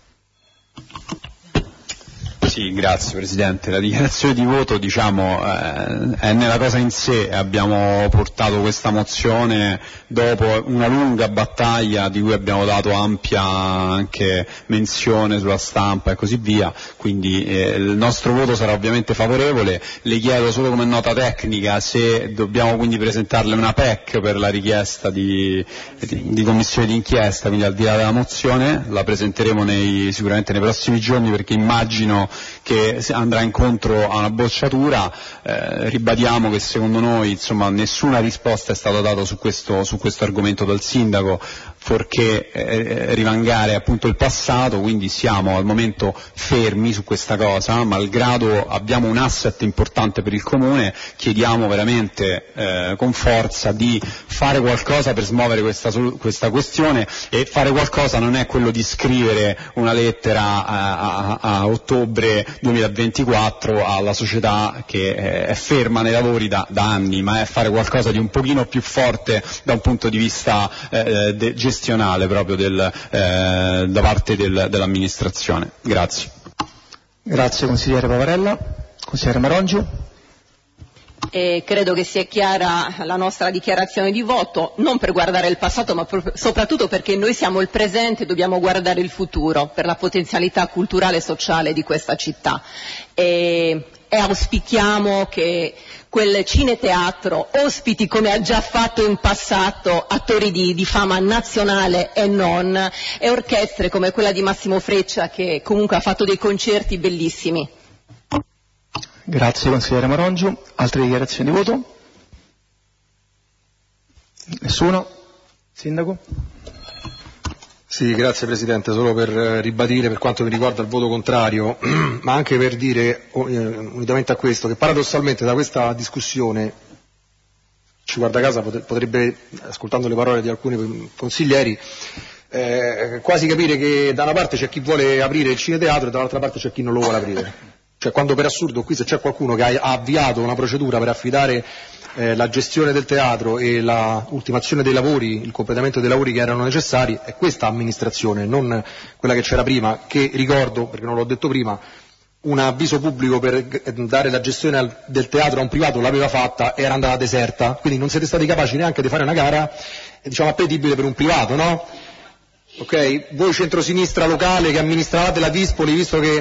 Sì, grazie Presidente. La dichiarazione di voto è nella cosa in sé. Abbiamo portato questa mozione dopo una lunga battaglia di cui abbiamo dato ampia anche menzione sulla stampa e così via, quindi il nostro voto sarà ovviamente favorevole. Le chiedo solo come nota tecnica se dobbiamo quindi presentarle una PEC per la richiesta di commissione d'inchiesta, quindi al di là della mozione la presenteremo sicuramente nei prossimi giorni, perché immagino che andrà incontro a una bocciatura. Ribadiamo che secondo noi nessuna risposta è stata data su questo argomento dal Sindaco, fuorché rivangare appunto il passato, quindi siamo al momento fermi su questa cosa, malgrado abbiamo un asset importante per il Comune. Chiediamo veramente con forza di fare qualcosa per smuovere questa questione, e fare qualcosa non è quello di scrivere una lettera a ottobre 2024 alla società che è ferma nei lavori da anni, ma è fare qualcosa di un pochino più forte da un punto di vista gestionale proprio da parte dell'amministrazione. Grazie. Grazie consigliere Paparella. Consigliere Marongio. Credo che sia chiara la nostra dichiarazione di voto, non per guardare il passato ma soprattutto perché noi siamo il presente e dobbiamo guardare il futuro per la potenzialità culturale e sociale di questa città, e auspichiamo che quel cineteatro ospiti, come ha già fatto in passato, attori di fama nazionale e non, e orchestre come quella di Massimo Freccia, che comunque ha fatto dei concerti bellissimi. Grazie consigliere Marongio. Altre dichiarazioni di voto? Nessuno? Sindaco? Sì, grazie Presidente, solo per ribadire per quanto mi riguarda il voto contrario, ma anche per dire, unitamente a questo, che paradossalmente da questa discussione, ci guarda casa, potrebbe, ascoltando le parole di alcuni consiglieri, quasi capire che da una parte c'è chi vuole aprire il cineteatro e dall'altra parte c'è chi non lo vuole aprire. Cioè, quando per assurdo qui, se c'è qualcuno che ha avviato una procedura per affidare la gestione del teatro e la ultimazione dei lavori, il completamento dei lavori che erano necessari, è questa amministrazione, non quella che c'era prima, che ricordo, perché non l'ho detto prima, un avviso pubblico per dare la gestione del teatro a un privato l'aveva fatta e era andata deserta, quindi non siete stati capaci neanche di fare una gara appetibile per un privato, no? Ok? Voi centrosinistra locale che amministravate la Dispoli, visto che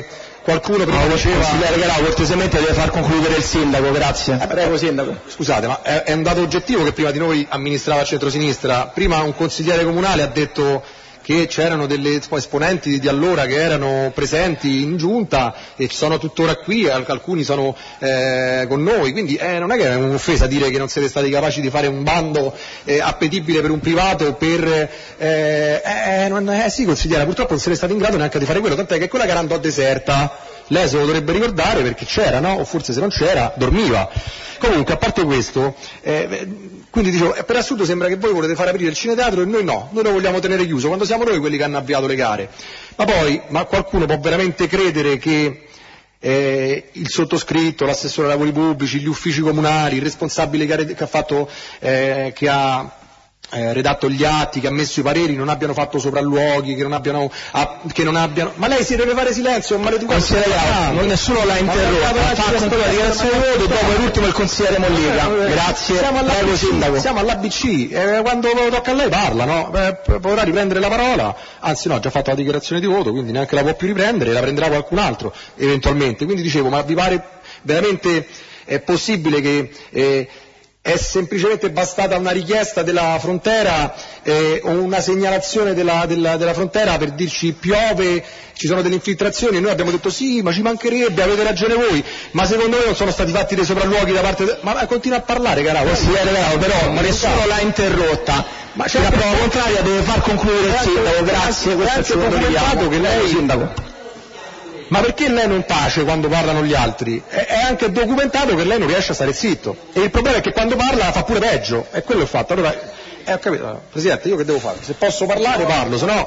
qualcuno prima diceva... Consigliere Garau, cortesemente deve far concludere il sindaco, grazie. Prego sindaco. Scusate, ma è un dato oggettivo che prima di noi amministrava il centrosinistra. Prima un consigliere comunale ha detto che c'erano delle esponenti di allora che erano presenti in giunta e sono tuttora qui, alcuni sono con noi, quindi non è che è un'offesa dire che non siete stati capaci di fare un bando appetibile per un privato per... sì consigliera, purtroppo non siete stati in grado neanche di fare quello, tant'è che quella che era andò deserta, lei se lo dovrebbe ricordare perché c'era, no? O forse se non c'era dormiva. Comunque, a parte questo, quindi dicevo, per assurdo sembra che voi volete fare aprire il cineteatro e noi no, noi lo vogliamo tenere chiuso, quando siamo noi quelli che hanno avviato le gare. Ma qualcuno può veramente credere che il sottoscritto, l'assessore ai lavori pubblici, gli uffici comunali, il responsabile che ha redatto gli atti, che ha messo i pareri, non abbiano fatto sopralluoghi, che non abbiano, ma lei si deve fare silenzio, è un maleducato. Nessuno l'ha interrotto, ha fatto la dichiarazione di voto, dopo l'ultimo il consigliere Mollica. Grazie, prego sindaco. Siamo all'ABC, quando tocca a lei parla, no? Potrà riprendere la parola, anzi no, ha già fatto la dichiarazione di voto, quindi neanche la può più riprendere, la prenderà qualcun altro eventualmente. Quindi dicevo, ma vi pare veramente possibile che è semplicemente bastata una richiesta della frontiera o una segnalazione della frontiera per dirci piove, ci sono delle infiltrazioni e noi abbiamo detto sì, ma ci mancherebbe, avete ragione voi, ma secondo me non sono stati fatti dei sopralluoghi da parte ma continua a parlare Garau, però nessuno l'ha interrotta, ma c'è la prova contraria, deve far concludere il sindaco, grazie, questo è il secondo richiamo. Che lei sindaco. Ma perché lei non tace quando parlano gli altri? È anche documentato che lei non riesce a stare zitto. E il problema è che quando parla fa pure peggio. È quello il fatto. Allora, ho capito. Presidente, io che devo fare? Se posso parlare parlo, se no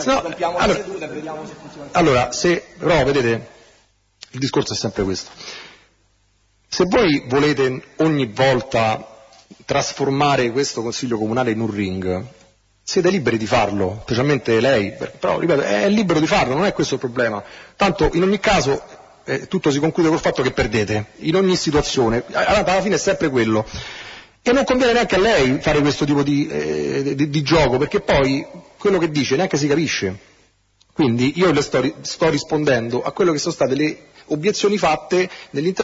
allora, però vedete, il discorso è sempre questo. Se voi volete ogni volta trasformare questo Consiglio Comunale in un ring, siete liberi di farlo, specialmente lei, però ripeto, è libero di farlo, non è questo il problema. Tanto in ogni caso tutto si conclude col fatto che perdete, in ogni situazione, alla fine è sempre quello. E non conviene neanche a lei fare questo tipo di gioco, perché poi quello che dice neanche si capisce. Quindi io le sto rispondendo a quello che sono state le obiezioni fatte nell'intervento.